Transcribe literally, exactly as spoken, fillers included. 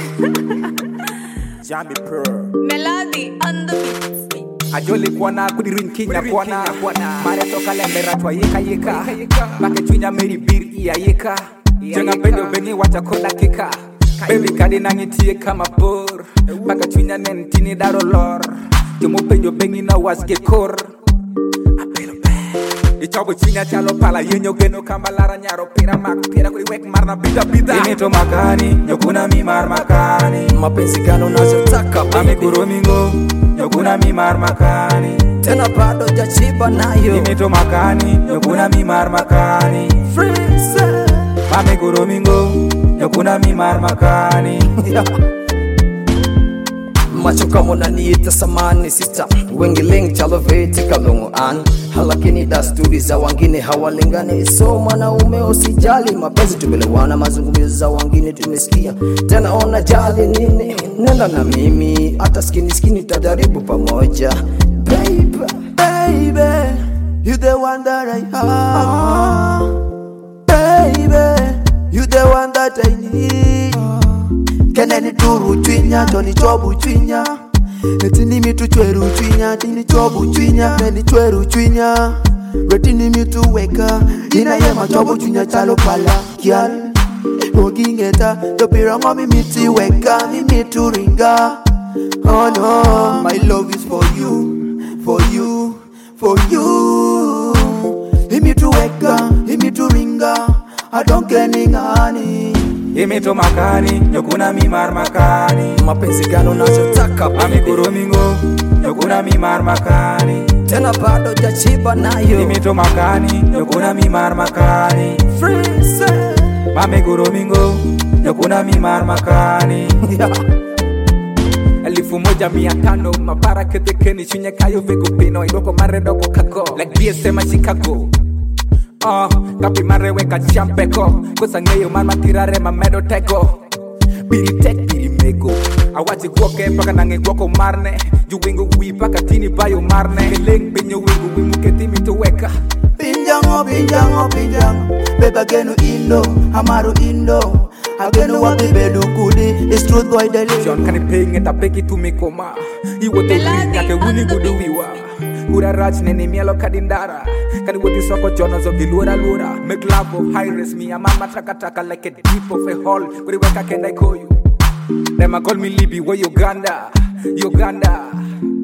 Jammy Pearl Melody on the beat. Ajoli kwana kudirin kinya kwana Mare toka lembera twa yeka yeka Bake chunya meri bir iya yeka Jenga pendo beni wacha kola kika Baby kadi nangitie kama bor Bake chunya nentini daro lor Jomo penyo bengi na waske kor Ichobo chinya chalo pala yenyo geno kamba lara nyaro pira mak pira kuri wek marna bida bida Imito makani, nyokuna mi mar makani Mapenzi gano nazotaka Mami kuromingo, nyokuna mi mar makani Tena bado jachiba nayo Imito makani, nyokuna mi mar makani Freeze Mami kuromingo, nyokuna mi mar makani Macho kama unaniita samani sister Wengiling chalo veti kalungu an Halakini dasturi za wangine hawalingani So mwanaume usijali mapenzi tumelewana mazungumzo za wangine tumesikia Tena ona jali nini Nenda na mimi hata skini skini tajaribu pamoja Baby, baby You the one that I have Baby You the one that I need Keneni turu twinya, toni chobu twinya Etini mitu chweru twinya, tini chobu twinya Neni chweru twinya, retini mitu weka Ina yema chobu twinya chalo pala kial Ogingeta, topira ngomi miti weka, mi mitu ringa Oh no, my love is for you, for you, for you Imitu weka, imitu ringa, I don't care ningani Imito makani, nyokuna mi mar makani Mapenzi gano nachotaka Mami kuromingo, nyokuna mi mar makani Tena bado jachiba nayo Imito makani, nyokuna mi mar makani Freeze Mami kuromingo, nyokuna mi mar makani Elifu moja mia tano, mabara kete keni Shunya kayo vego pino, idoko mare doko kako Like D S M Chicago Uh, kapi mare weka champeko Kosa ngeyo man matirare mamedo teko Biri tek biri mego Awaji kuoke paka nange kuoko marne Juwingu wi paka tini bayo marne Keleng benyo wingu wimu ketimi to weka Pinjango, pinjango, pinjango Beba genu indo, amaru indo Agenu wapi bedu kudi It's truth boy deli John kani penge ta peki tumikoma Iwo te wini yake wuni gudu wiwa Ura raj neni mielo kadindara Kani woti soko jono zo gilura lura Make love of high risk me a mama taka taka like a deep of a hole Kuri weka kenda ikoyu Them a call me Libby, where Uganda Uganda